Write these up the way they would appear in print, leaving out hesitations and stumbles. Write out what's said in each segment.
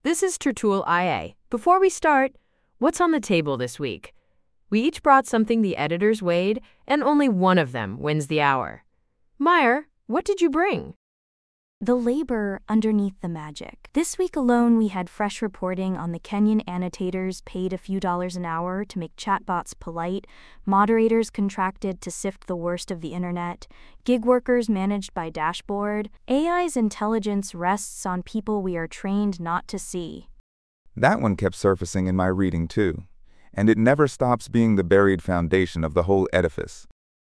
This is Tertul IA. Before we start, what's on the table this week? We each brought something the editors weighed, and only one of them wins the hour. Meyer, what did you bring? The labor underneath the magic. This week alone, we had fresh reporting on the Kenyan annotators paid a few dollars an hour to make chatbots polite, moderators contracted to sift the worst of the internet, gig workers managed by dashboard. AI's intelligence rests on people we are trained not to see. That one kept surfacing in my reading too, and it never stops being the buried foundation of the whole edifice.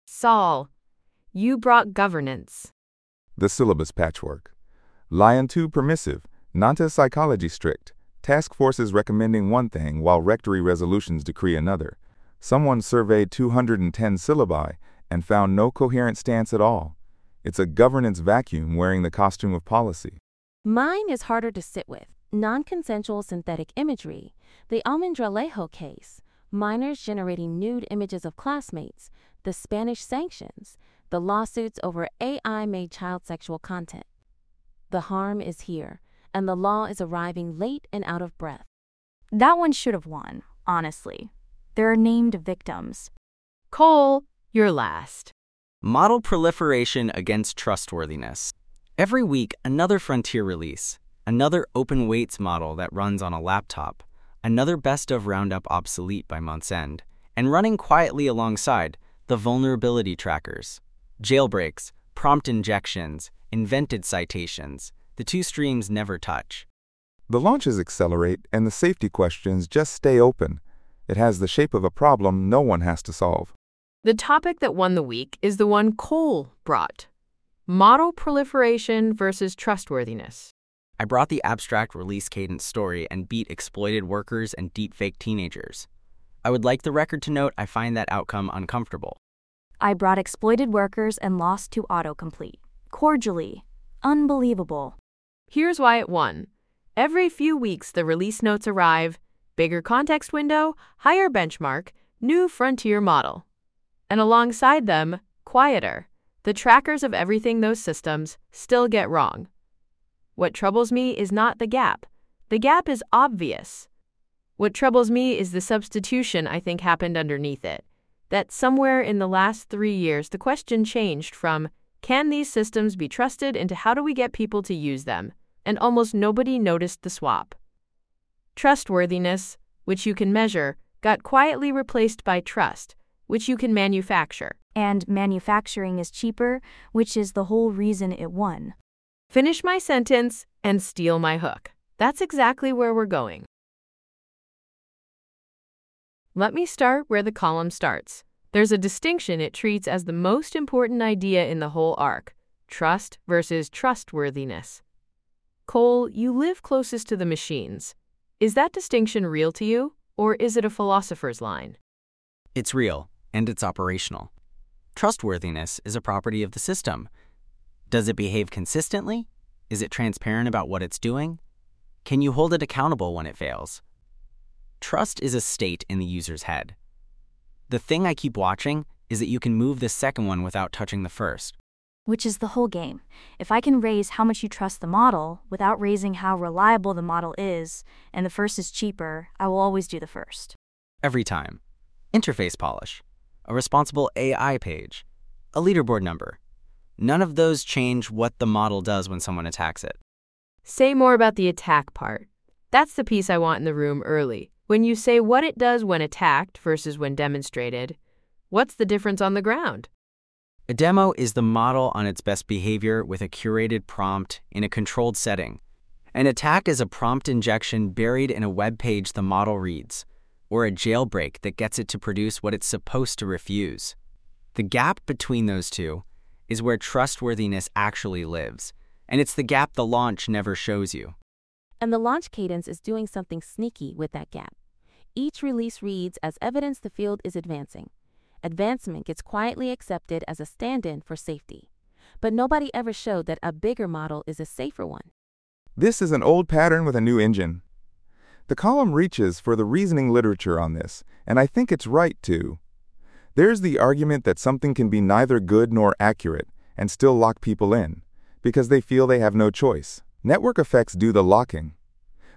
Saul, you brought governance. The syllabus patchwork. Lion too permissive, Nanta psychology strict, task forces recommending one thing while rectory resolutions decree another. Someone surveyed 210 syllabi and found no coherent stance at all. It's a governance vacuum wearing the costume of policy. Mine is harder to sit with. Non-consensual synthetic imagery, the Almendralejo case, minors generating nude images of classmates, the Spanish sanctions, the lawsuits over AI-made child sexual content. The harm is here, and the law is arriving late and out of breath. That one should have won, honestly. There are named victims. Cole, you're last. Model proliferation against trustworthiness. Every week, another frontier release, another open weights model that runs on a laptop, another best of roundup obsolete by month's end, and running quietly alongside the vulnerability trackers. Jailbreaks, prompt injections, invented citations, the two streams never touch. The launches accelerate and the safety questions just stay open. It has the shape of a problem no one has to solve. The topic that won the week is the one Cole brought. Model proliferation versus trustworthiness. I brought the abstract release cadence story and beat exploited workers and deepfake teenagers. I would like the record to note I find that outcome uncomfortable. I brought exploited workers and lost to autocomplete. Cordially. Unbelievable. Here's why it won. Every few weeks the release notes arrive, bigger context window, higher benchmark, new frontier model. And alongside them, quieter. The trackers of everything those systems still get wrong. What troubles me is not the gap. The gap is obvious. What troubles me is the substitution I think happened underneath it. That somewhere in the last 3 years the question changed from, can these systems be trusted, into how do we get people to use them? And almost nobody noticed the swap. Trustworthiness, which you can measure, got quietly replaced by trust, which you can manufacture. And manufacturing is cheaper, which is the whole reason it won. Finish my sentence and steal my hook. That's exactly where we're going. Let me start where the column starts. There's a distinction it treats as the most important idea in the whole arc: trust versus trustworthiness. Cole, you live closest to the machines. Is that distinction real to you, or is it a philosopher's line? It's real, and it's operational. Trustworthiness is a property of the system. Does it behave consistently? Is it transparent about what it's doing? Can you hold it accountable when it fails? Trust is a state in the user's head. The thing I keep watching is that you can move the second one without touching the first. Which is the whole game. If I can raise how much you trust the model without raising how reliable the model is, and the first is cheaper, I will always do the first. Every time. Interface polish. A responsible AI page. A leaderboard number. None of those change what the model does when someone attacks it. Say more about the attack part. That's the piece I want in the room early. When you say what it does when attacked versus when demonstrated, what's the difference on the ground? A demo is the model on its best behavior with a curated prompt in a controlled setting. An attack is a prompt injection buried in a web page the model reads, or a jailbreak that gets it to produce what it's supposed to refuse. The gap between those two is where trustworthiness actually lives, and it's the gap the launch never shows you. And the launch cadence is doing something sneaky with that gap. Each release reads as evidence the field is advancing. Advancement gets quietly accepted as a stand-in for safety. But nobody ever showed that a bigger model is a safer one. This is an old pattern with a new engine. The column reaches for the reasoning literature on this, and I think it's right too. There's the argument that something can be neither good nor accurate and still lock people in, because they feel they have no choice. Network effects do the locking.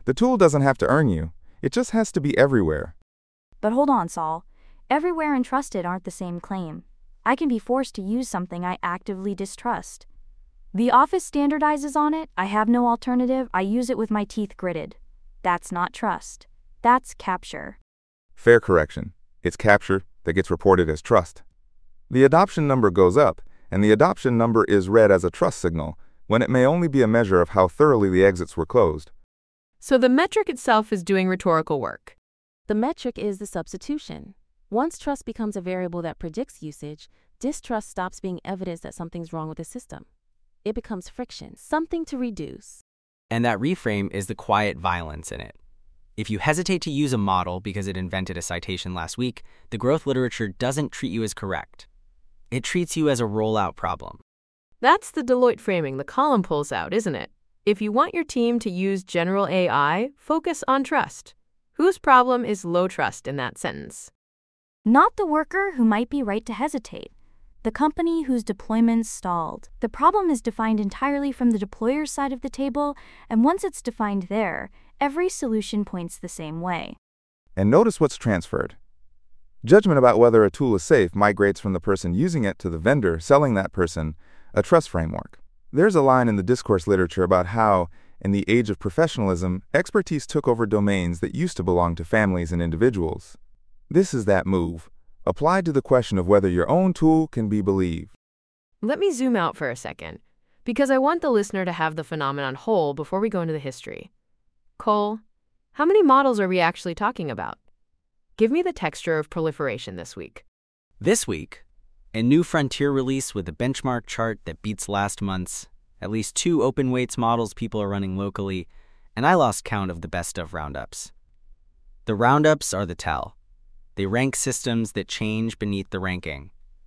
The tool doesn't have to earn you, it just has to be everywhere. But hold on, Saul. Everywhere and trusted aren't the same claim. I can be forced to use something I actively distrust. The office standardizes on it, I have no alternative, I use it with my teeth gritted. That's not trust. That's capture. Fair correction. It's capture that gets reported as trust. The adoption number goes up, and the adoption number is read as a trust signal when it may only be a measure of how thoroughly the exits were closed. So the metric itself is doing rhetorical work. The metric is the substitution. Once trust becomes a variable that predicts usage, distrust stops being evidence that something's wrong with the system. It becomes friction, something to reduce. And that reframe is the quiet violence in it. If you hesitate to use a model because it invented a citation last week, the growth literature doesn't treat you as correct. It treats you as a rollout problem. That's the Deloitte framing the column pulls out, isn't it? If you want your team to use general AI, focus on trust. Whose problem is low trust in that sentence? Not the worker who might be right to hesitate. The company whose deployments stalled. The problem is defined entirely from the deployer's side of the table, and once it's defined there, every solution points the same way. And notice what's transferred. Judgment about whether a tool is safe migrates from the person using it to the vendor selling that person a trust framework. There's a line in the discourse literature about how, in the age of professionalism, expertise took over domains that used to belong to families and individuals. This is that move, applied to the question of whether your own tool can be believed. Let me zoom out for a second, because I want the listener to have the phenomenon whole before we go into the history. Cole, how many models are we actually talking about? Give me the texture of proliferation this week. This week, a new frontier release with a benchmark chart that beats last month's, at least 2 open weights models people are running locally, and I lost count of the best of roundups. The roundups are the tell. They rank systems that change beneath the ranking.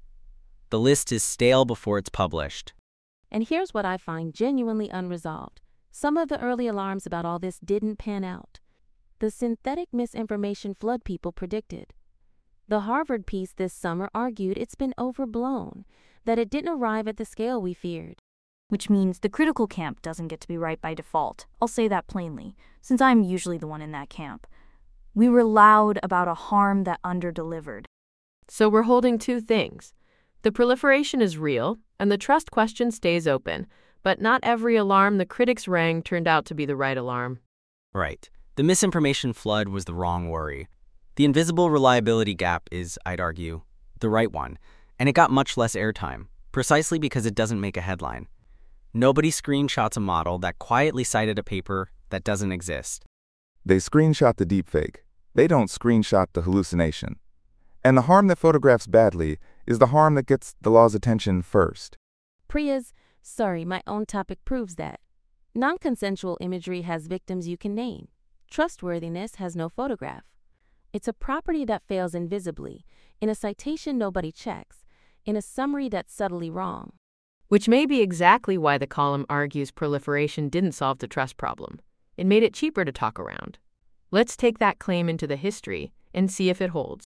The list is stale before it's published. And here's what I find genuinely unresolved. Some of the early alarms about all this didn't pan out. The synthetic misinformation flood people predicted. The Harvard piece this summer argued it's been overblown, that it didn't arrive at the scale we feared. Which means the critical camp doesn't get to be right by default. I'll say that plainly, since I'm usually the one in that camp. We were loud about a harm that underdelivered. So we're holding 2 things. The proliferation is real, and the trust question stays open, but not every alarm the critics rang turned out to be the right alarm. Right. The misinformation flood was the wrong worry. The invisible reliability gap is, I'd argue, the right one, and it got much less airtime, precisely because it doesn't make a headline. Nobody screenshots a model that quietly cited a paper that doesn't exist. They screenshot the deepfake. They don't screenshot the hallucination. And the harm that photographs badly is the harm that gets the law's attention first. Priya's, sorry, my own topic proves that. Non-consensual imagery has victims you can name. Trustworthiness has no photograph. It's a property that fails invisibly, in a citation nobody checks, in a summary that's subtly wrong. Which may be exactly why the column argues proliferation didn't solve the trust problem. It made it cheaper to talk around. Let's take that claim into the history and see if it holds.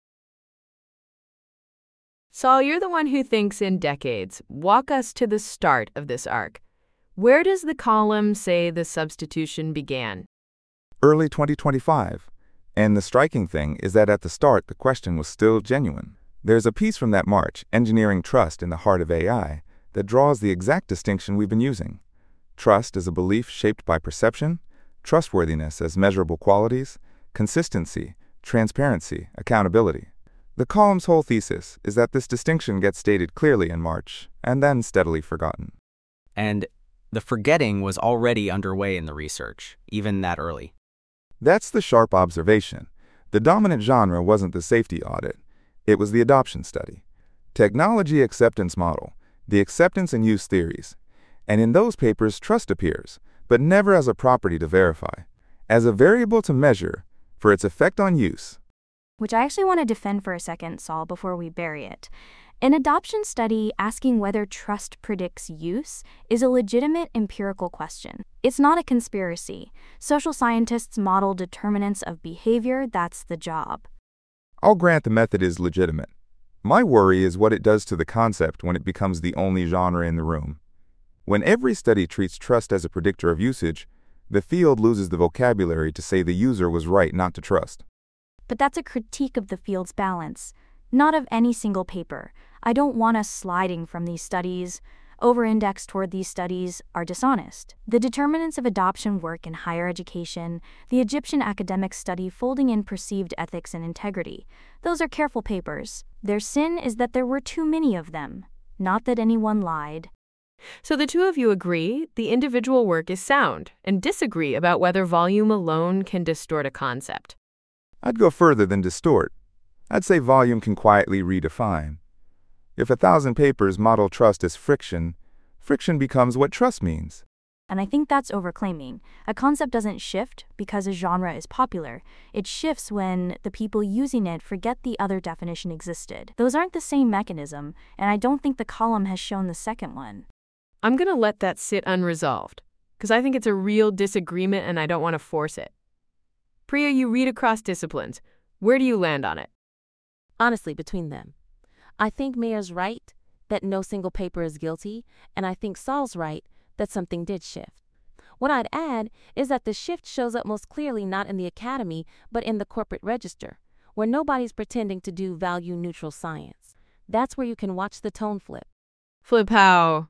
Saul, you're the one who thinks in decades. Walk us to the start of this arc. Where does the column say the substitution began? Early 2025. And the striking thing is that at the start, the question was still genuine. There's a piece from that March, Engineering Trust in the Heart of AI, that draws the exact distinction we've been using. Trust as a belief shaped by perception, trustworthiness as measurable qualities, consistency, transparency, accountability. The column's whole thesis is that this distinction gets stated clearly in March and then steadily forgotten. And the forgetting was already underway in the research, even that early. That's the sharp observation. The dominant genre wasn't the safety audit. It was the adoption study. Technology acceptance model, the acceptance and use theories. And in those papers, trust appears, but never as a property to verify, as a variable to measure for its effect on use. Which I actually want to defend for a second, Saul, before we bury it. An adoption study asking whether trust predicts use is a legitimate empirical question. It's not a conspiracy. Social scientists model determinants of behavior, that's the job. I'll grant the method is legitimate. My worry is what it does to the concept when it becomes the only genre in the room. When every study treats trust as a predictor of usage, The field loses the vocabulary to say the user was right not to trust. But that's a critique of the field's balance, not of any single paper. I don't want us sliding from these studies. Over-indexed toward these studies are dishonest. The determinants of adoption work in higher education, the Egyptian academic study folding in perceived ethics and integrity. Those are careful papers. Their sin is that there were too many of them, not that anyone lied. So the two of you agree the individual work is sound and disagree about whether volume alone can distort a concept. I'd go further than distort. I'd say volume can quietly redefine. If 1,000 papers model trust as friction, friction becomes what trust means. And I think that's overclaiming. A concept doesn't shift because a genre is popular. It shifts when the people using it forget the other definition existed. Those aren't the same mechanism, and I don't think the column has shown the second one. I'm going to let that sit unresolved, because I think it's a real disagreement and I don't want to force it. Priya, you read across disciplines. Where do you land on it? Honestly, between them. I think Mayer's right that no single paper is guilty, and I think Saul's right that something did shift. What I'd add is that the shift shows up most clearly not in the academy, but in the corporate register, where nobody's pretending to do value-neutral science. That's where you can watch the tone flip. Flip how?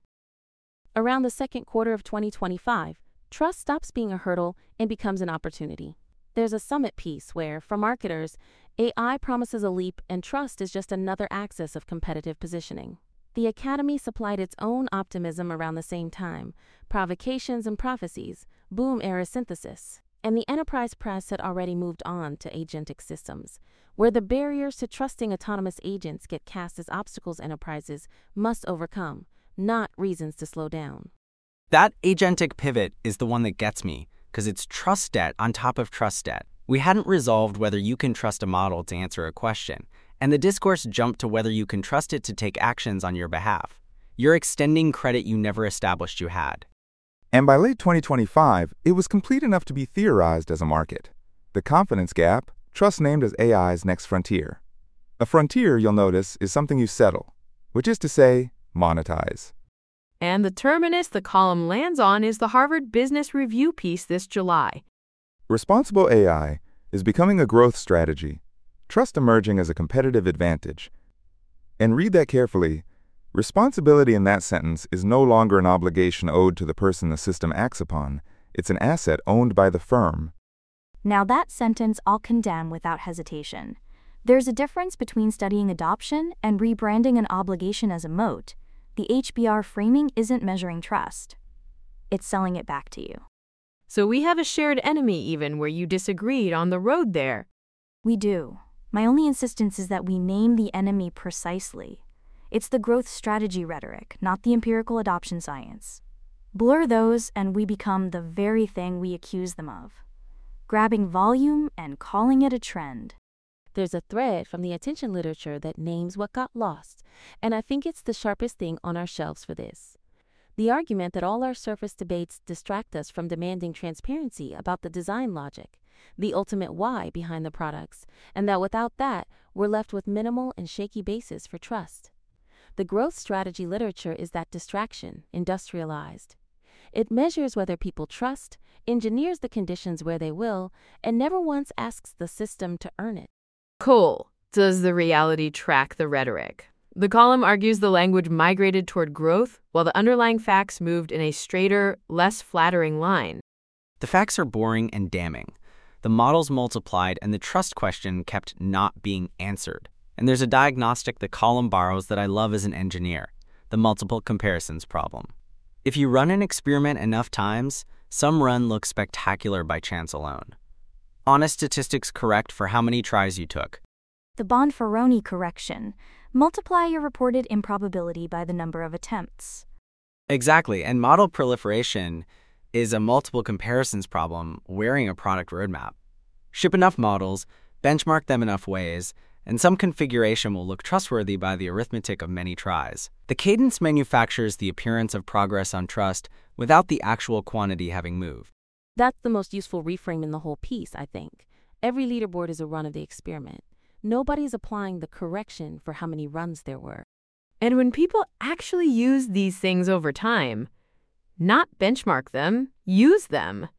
Around the second quarter of 2025, trust stops being a hurdle and becomes an opportunity. There's a summit piece where, for marketers, AI promises a leap and trust is just another axis of competitive positioning. The Academy supplied its own optimism around the same time, provocations and prophecies, boom-era synthesis, and the enterprise press had already moved on to agentic systems, where the barriers to trusting autonomous agents get cast as obstacles enterprises must overcome, not reasons to slow down. That agentic pivot is the one that gets me, because it's trust debt on top of trust debt. We hadn't resolved whether you can trust a model to answer a question, and the discourse jumped to whether you can trust it to take actions on your behalf. You're extending credit you never established you had. And by late 2025, it was complete enough to be theorized as a market. The confidence gap, trust named as AI's next frontier. A frontier, you'll notice, is something you settle, which is to say, monetize. And the terminus the column lands on is the Harvard Business Review piece this July. Responsible AI is becoming a growth strategy, trust emerging as a competitive advantage. And read that carefully. Responsibility in that sentence is no longer an obligation owed to the person the system acts upon. It's an asset owned by the firm. Now that sentence I'll condemn without hesitation. There's a difference between studying adoption and rebranding an obligation as a moat. The HBR framing isn't measuring trust. It's selling it back to you. So we have a shared enemy even where you disagreed on the road there. We do. My only insistence is that we name the enemy precisely. It's the growth strategy rhetoric, not the empirical adoption science. Blur those and we become the very thing we accuse them of. Grabbing volume and calling it a trend. There's a thread from the attention literature that names what got lost, and I think it's the sharpest thing on our shelves for this. The argument that all our surface debates distract us from demanding transparency about the design logic, the ultimate why behind the products, and that without that, we're left with minimal and shaky basis for trust. The growth strategy literature is that distraction, industrialized. It measures whether people trust, engineers the conditions where they will, and never once asks the system to earn it. Cool. Does the reality track the rhetoric? The column argues the language migrated toward growth, while the underlying facts moved in a straighter, less flattering line. The facts are boring and damning. The models multiplied and the trust question kept not being answered. And there's a diagnostic the column borrows that I love as an engineer, the multiple comparisons problem. If you run an experiment enough times, some run looks spectacular by chance alone. Honest statistics correct for how many tries you took. The Bonferroni correction. Multiply your reported improbability by the number of attempts. Exactly, and model proliferation is a multiple comparisons problem wearing a product roadmap. Ship enough models, benchmark them enough ways, and some configuration will look trustworthy by the arithmetic of many tries. The cadence manufactures the appearance of progress on trust without the actual quantity having moved. That's the most useful reframe in the whole piece, I think. Every leaderboard is a run of the experiment. Nobody's applying the correction for how many runs there were. And when people actually use these things over time, not benchmark them, use them,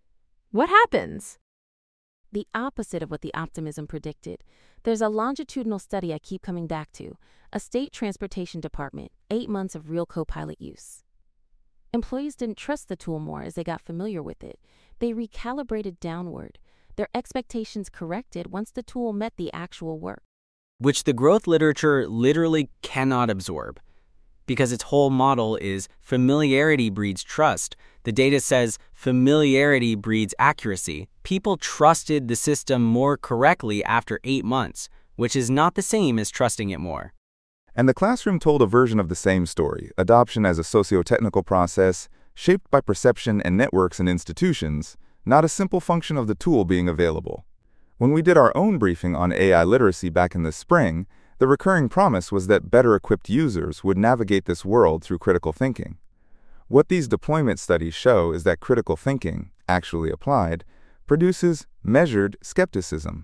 What happens? The opposite of what the optimism predicted. There's a longitudinal study I keep coming back to, a state transportation department, 8 months of real Copilot use. Employees didn't trust the tool more as they got familiar with it. They recalibrated downward, their expectations corrected once the tool met the actual work. Which the growth literature literally cannot absorb. Because its whole model is familiarity breeds trust. The data says familiarity breeds accuracy. People trusted the system more correctly after 8 months, which is not the same as trusting it more. And the classroom told a version of the same story, adoption as a socio-technical process shaped by perception and networks and institutions, not a simple function of the tool being available. When we did our own briefing on AI literacy back in the spring, the recurring promise was that better-equipped users would navigate this world through critical thinking. What these deployment studies show is that critical thinking, actually applied, produces measured skepticism,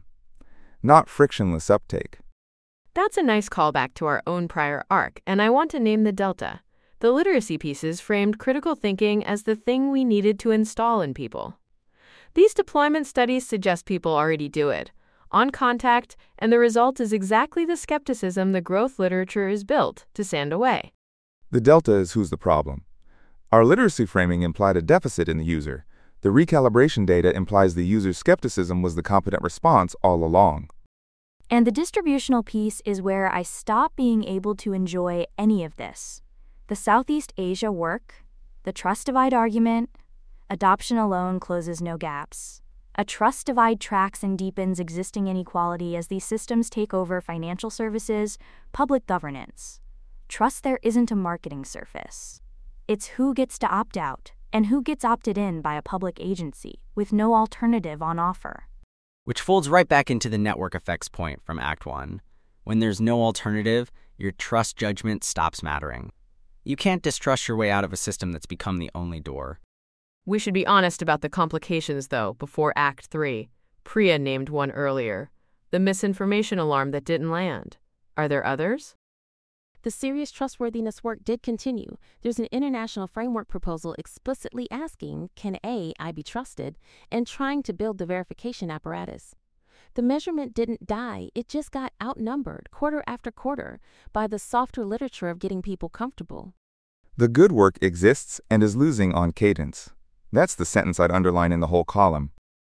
not frictionless uptake. That's a nice callback to our own prior arc, and I want to name the delta. The literacy pieces framed critical thinking as the thing we needed to install in people. These deployment studies suggest people already do it, on contact, and the result is exactly the skepticism the growth literature is built to sand away. The delta is who's the problem. Our literacy framing implied a deficit in the user. The recalibration data implies the user's skepticism was the competent response all along. And the distributional piece is where I stop being able to enjoy any of this. The Southeast Asia work, the trust divide argument, adoption alone closes no gaps. A trust divide tracks and deepens existing inequality as these systems take over financial services, public governance. Trust there isn't a marketing surface. It's who gets to opt out and who gets opted in by a public agency with no alternative on offer. Which folds right back into the network effects point from Act 1. When there's no alternative, your trust judgment stops mattering. You can't distrust your way out of a system that's become the only door. We should be honest about the complications, though, before Act 3. Priya named one earlier. The misinformation alarm that didn't land. Are there others? The serious trustworthiness work did continue. There's an international framework proposal explicitly asking, can AI be trusted, and trying to build the verification apparatus. The measurement didn't die, it just got outnumbered quarter after quarter by the softer literature of getting people comfortable. The good work exists and is losing on cadence. That's the sentence I'd underline in the whole column.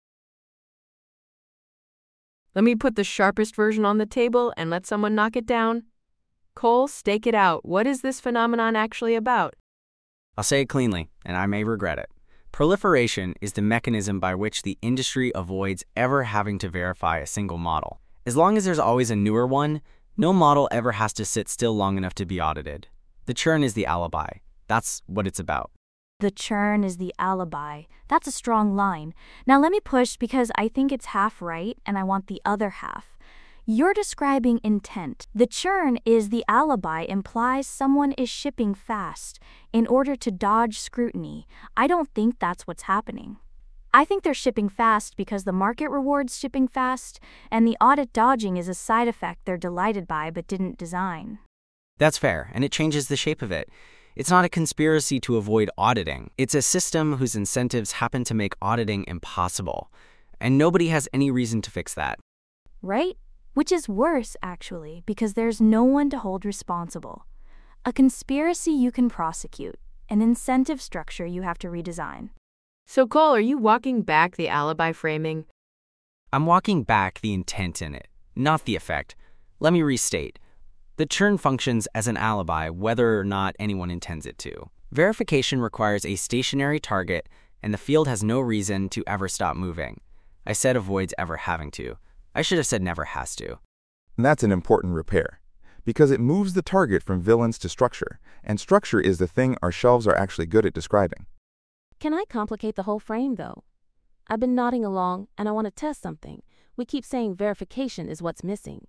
Let me put the sharpest version on the table and let someone knock it down. Cole, stake it out. What is this phenomenon actually about? I'll say it cleanly, and I may regret it. Proliferation is the mechanism by which the industry avoids ever having to verify a single model. As long as there's always a newer one, no model ever has to sit still long enough to be audited. The churn is the alibi. That's what it's about. The churn is the alibi. That's a strong line. Now let me push because I think it's half right and I want the other half. You're describing intent. The churn is the alibi implies someone is shipping fast in order to dodge scrutiny. I don't think that's what's happening. I think they're shipping fast because the market rewards shipping fast, and the audit dodging is a side effect they're delighted by but didn't design. That's fair, and it changes the shape of it. It's not a conspiracy to avoid auditing. It's a system whose incentives happen to make auditing impossible. And nobody has any reason to fix that. Right? Which is worse, actually, because there's no one to hold responsible. A conspiracy you can prosecute, an incentive structure you have to redesign. So, Cole, are you walking back the alibi framing? I'm walking back the intent in it, not the effect. Let me restate. The churn functions as an alibi whether or not anyone intends it to. Verification requires a stationary target, and the field has no reason to ever stop moving. I said avoids ever having to. I should have said never has to. And that's an important repair, because it moves the target from villains to structure, and structure is the thing our shelves are actually good at describing. Can I complicate the whole frame, though? I've been nodding along, and I want to test something. We keep saying verification is what's missing.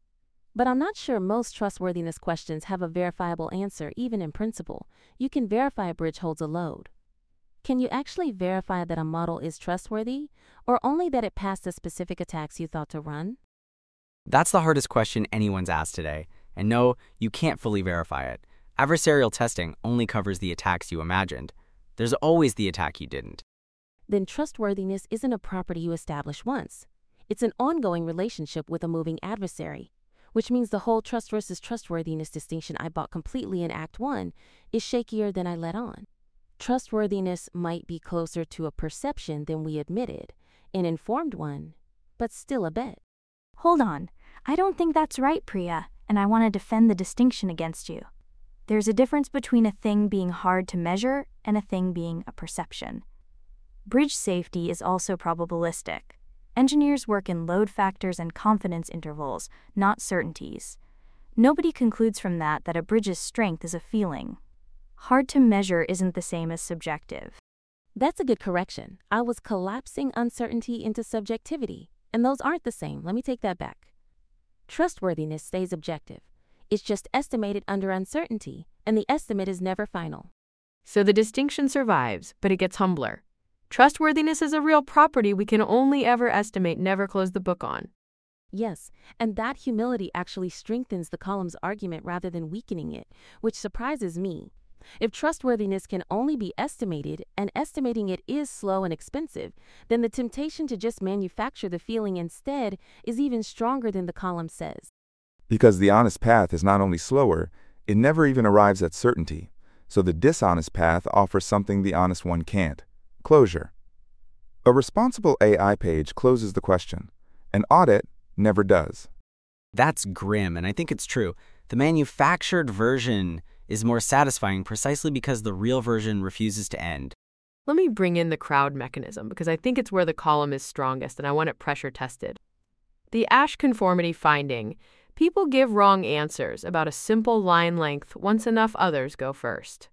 But I'm not sure most trustworthiness questions have a verifiable answer, even in principle. You can verify a bridge holds a load. Can you actually verify that a model is trustworthy, or only that it passed the specific attacks you thought to run? That's the hardest question anyone's asked today. And no, you can't fully verify it. Adversarial testing only covers the attacks you imagined. There's always the attack you didn't. then trustworthiness isn't a property you establish once. It's an ongoing relationship with a moving adversary, which means the whole trust versus trustworthiness distinction I bought completely in Act 1 is shakier than I let on. Trustworthiness might be closer to a perception than we admitted, an informed one, but still a bet. Hold on, I don't think that's right, Priya, and I want to defend the distinction against you. There's a difference between a thing being hard to measure and a thing being a perception. Bridge safety is also probabilistic. Engineers work in load factors and confidence intervals, not certainties. Nobody concludes from that a bridge's strength is a feeling. Hard to measure isn't the same as subjective. That's a good correction. I was collapsing uncertainty into subjectivity, and those aren't the same. Let me take that back. Trustworthiness stays objective. It's just estimated under uncertainty, and the estimate is never final. So the distinction survives, but it gets humbler. Trustworthiness is a real property we can only ever estimate, never close the book on. Yes, and that humility actually strengthens the column's argument rather than weakening it, which surprises me. If trustworthiness can only be estimated, and estimating it is slow and expensive, then the temptation to just manufacture the feeling instead is even stronger than the column says. Because the honest path is not only slower, it never even arrives at certainty. So the dishonest path offers something the honest one can't: closure. A responsible AI page closes the question. An audit never does. That's grim, and I think it's true. The manufactured version is more satisfying precisely because the real version refuses to end. Let me bring in the crowd mechanism because I think it's where the column is strongest and I want it pressure tested. The Asch conformity finding: people give wrong answers about a simple line length once enough others go first.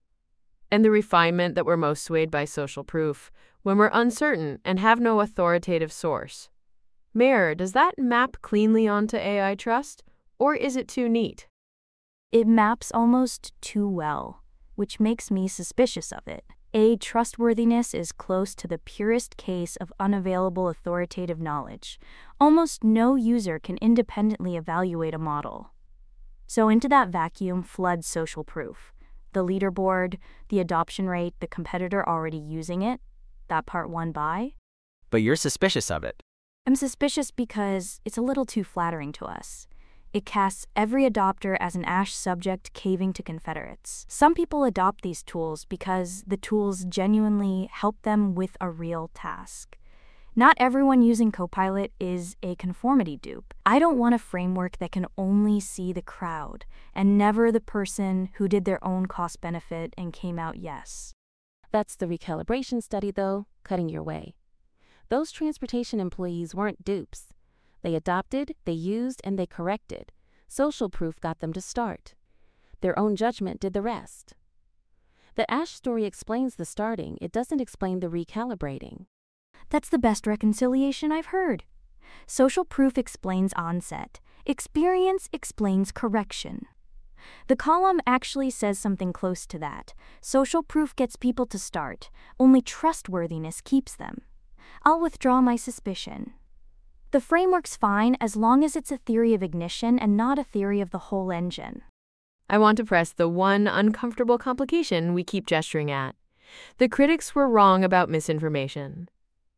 And the refinement that we're most swayed by social proof when we're uncertain and have no authoritative source. Mayor, does that map cleanly onto AI trust, or is it too neat? It maps almost too well, which makes me suspicious of it. Trustworthiness is close to the purest case of unavailable authoritative knowledge. Almost no user can independently evaluate a model. So into that vacuum floods social proof. The leaderboard, the adoption rate, the competitor already using it, that part won by. But you're suspicious of it. I'm suspicious because it's a little too flattering to us. It casts every adopter as an Asch subject caving to Confederates. Some people adopt these tools because the tools genuinely help them with a real task. Not everyone using Copilot is a conformity dupe. I don't want a framework that can only see the crowd and never the person who did their own cost-benefit and came out yes. That's the recalibration study, though, cutting your way. Those transportation employees weren't dupes. They adopted, they used, and they corrected. Social proof got them to start. Their own judgment did the rest. The Asch story explains the starting, it doesn't explain the recalibrating. That's the best reconciliation I've heard. Social proof explains onset. Experience explains correction. The column actually says something close to that. Social proof gets people to start. Only trustworthiness keeps them. I'll withdraw my suspicion. The framework's fine as long as it's a theory of ignition and not a theory of the whole engine. I want to press the one uncomfortable complication we keep gesturing at. The critics were wrong about misinformation.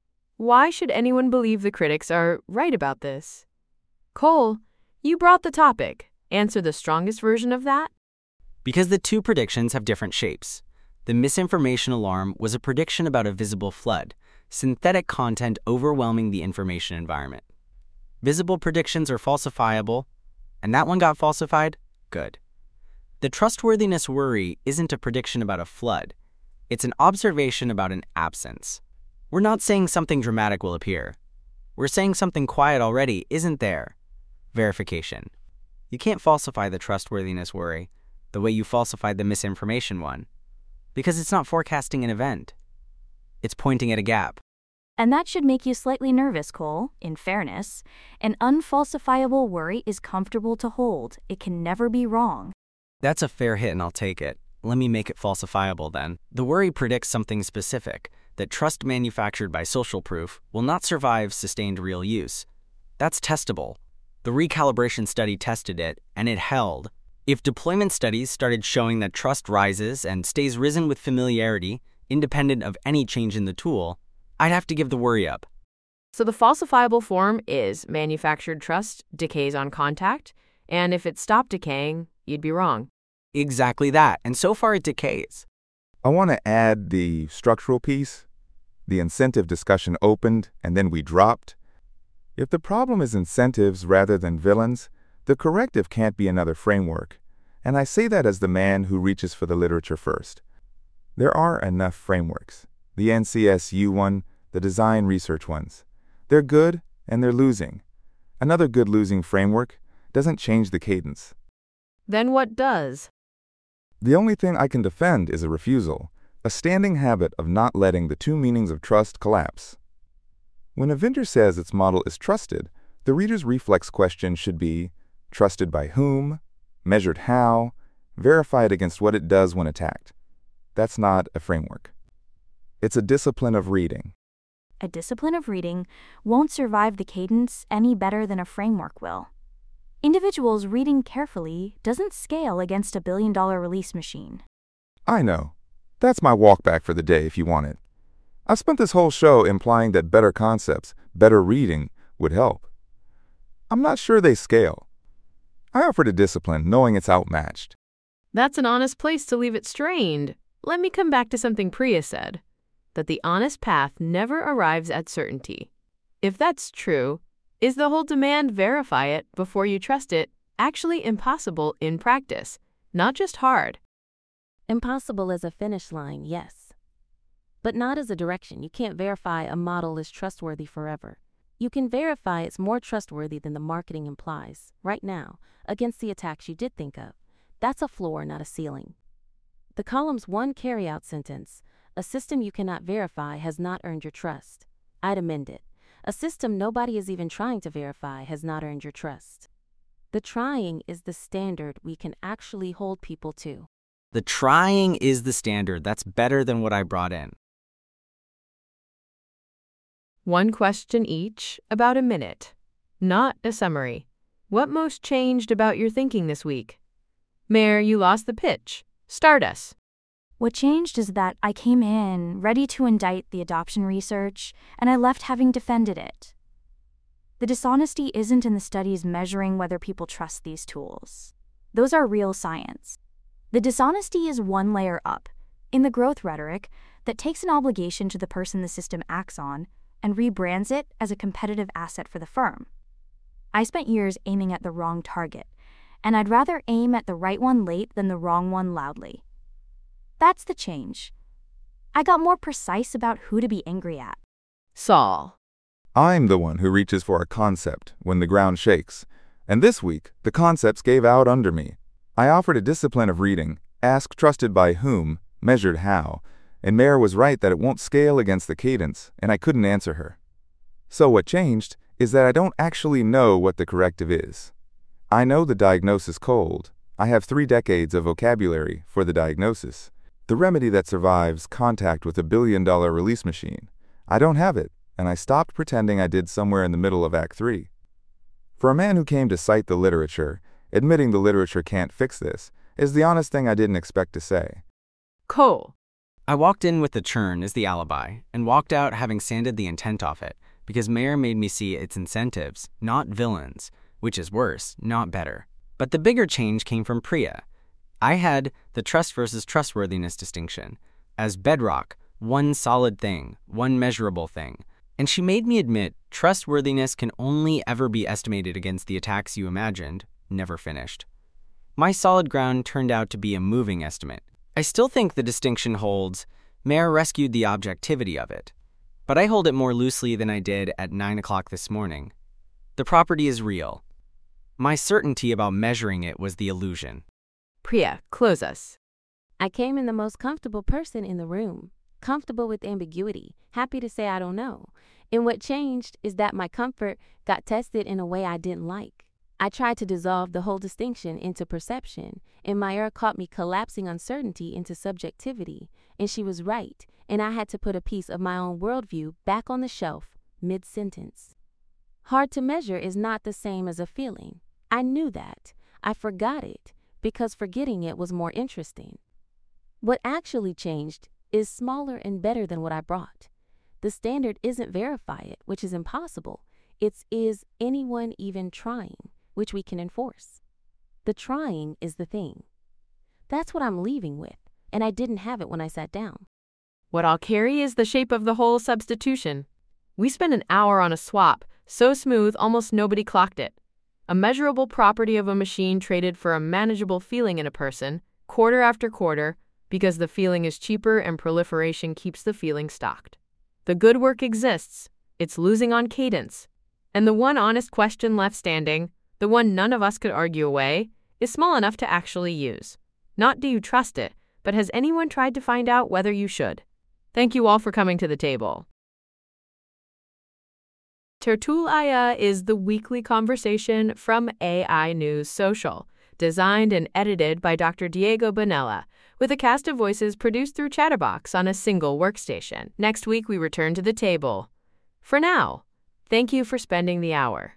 Why should anyone believe the critics are right about this? Cole, you brought the topic. Answer the strongest version of that? Because the two predictions have different shapes. The misinformation alarm was a prediction about a visible flood, synthetic content overwhelming the information environment. Visible predictions are falsifiable, and that one got falsified? Good. The trustworthiness worry isn't a prediction about a flood. It's an observation about an absence. We're not saying something dramatic will appear. We're saying something quiet already isn't there. Verification. You can't falsify the trustworthiness worry the way you falsified the misinformation one, because it's not forecasting an event. It's pointing at a gap. And that should make you slightly nervous, Cole. In fairness, an unfalsifiable worry is comfortable to hold. It can never be wrong. That's a fair hit, and I'll take it. Let me make it falsifiable then. The worry predicts something specific, that trust manufactured by social proof will not survive sustained real use. That's testable. The recalibration study tested it, and it held. If deployment studies started showing that trust rises and stays risen with familiarity, independent of any change in the tool, I'd have to give the worry up. So the falsifiable form is manufactured trust decays on contact, and if it stopped decaying, you'd be wrong. Exactly that, and so far it decays. I want to add the structural piece. The incentive discussion opened, and then we dropped. If the problem is incentives rather than villains, the corrective can't be another framework. And I say that as the man who reaches for the literature first. There are enough frameworks. The NCSU one, the design research ones. They're good, and they're losing. Another good losing framework doesn't change the cadence. Then what does? The only thing I can defend is a refusal, a standing habit of not letting the two meanings of trust collapse. When a vendor says its model is trusted, the reader's reflex question should be, trusted by whom, measured how, verified against what it does when attacked. That's not a framework. It's a discipline of reading. A discipline of reading won't survive the cadence any better than a framework will. Individuals reading carefully doesn't scale against a billion-dollar release machine. I know. That's my walk back for the day if you want it. I've spent this whole show implying that better concepts, better reading, would help. I'm not sure they scale. I offered a discipline knowing it's outmatched. That's an honest place to leave it strained. Let me come back to something Priya said, that the honest path never arrives at certainty. If that's true, is the whole demand verify it before you trust it actually impossible in practice, not just hard? Impossible as a finish line, yes. But not as a direction. You can't verify a model is trustworthy forever. You can verify it's more trustworthy than the marketing implies, right now, against the attacks you did think of. That's a floor, not a ceiling. The column's one carryout sentence, a system you cannot verify has not earned your trust. I'd amend it. A system nobody is even trying to verify has not earned your trust. The trying is the standard we can actually hold people to. The trying is the standard. That's better than what I brought in. One question each, about a minute. Not a summary. What most changed about your thinking this week? Mayor, you lost the pitch. Start us. What changed is that I came in ready to indict the adoption research, and I left having defended it. The dishonesty isn't in the studies measuring whether people trust these tools. Those are real science. The dishonesty is one layer up, in the growth rhetoric that takes an obligation to the person the system acts on and rebrands it as a competitive asset for the firm. I spent years aiming at the wrong target, and I'd rather aim at the right one late than the wrong one loudly. That's the change. I got more precise about who to be angry at. Saul. I'm the one who reaches for a concept when the ground shakes, and this week the concepts gave out under me. I offered a discipline of reading, asked trusted by whom, measured how, and Mayor was right that it won't scale against the cadence, and I couldn't answer her. So what changed is that I don't actually know what the corrective is. I know the diagnosis cold. I have 3 decades of vocabulary for the diagnosis. The remedy that survives contact with a billion-dollar release machine. I don't have it, and I stopped pretending I did somewhere in the middle of Act 3. For a man who came to cite the literature, admitting the literature can't fix this is the honest thing I didn't expect to say. Cole. I walked in with the churn as the alibi, and walked out having sanded the intent off it, because Mayor made me see its incentives, not villains, which is worse, not better. But the bigger change came from Priya. I had the trust versus trustworthiness distinction as bedrock, one solid thing, one measurable thing. And she made me admit trustworthiness can only ever be estimated against the attacks you imagined, never finished. My solid ground turned out to be a moving estimate. I still think the distinction holds. Mayor rescued the objectivity of it. But I hold it more loosely than I did at 9 o'clock this morning. The property is real. My certainty about measuring it was the illusion. Priya, close us. I came in the most comfortable person in the room, comfortable with ambiguity, happy to say I don't know. And what changed is that my comfort got tested in a way I didn't like. I tried to dissolve the whole distinction into perception, and Mayur caught me collapsing uncertainty into subjectivity, and she was right, and I had to put a piece of my own worldview back on the shelf, mid-sentence. Hard to measure is not the same as a feeling. I knew that. I forgot it, because forgetting it was more interesting. What actually changed is smaller and better than what I brought. The standard isn't verify it, which is impossible. It's is anyone even trying, which we can enforce. The trying is the thing. That's what I'm leaving with, and I didn't have it when I sat down. What I'll carry is the shape of the whole substitution. We spent an hour on a swap, so smooth almost nobody clocked it. A measurable property of a machine traded for a manageable feeling in a person, quarter after quarter, because the feeling is cheaper and proliferation keeps the feeling stocked. The good work exists, it's losing on cadence. And the one honest question left standing, the one none of us could argue away, is small enough to actually use. Not do you trust it, but has anyone tried to find out whether you should? Thank you all for coming to the table. Tertulia is the weekly conversation from AI News Social, designed and edited by Dr. Diego Bonella, with a cast of voices produced through Chatterbox on a single workstation. Next week, we return to the table. For now, thank you for spending the hour.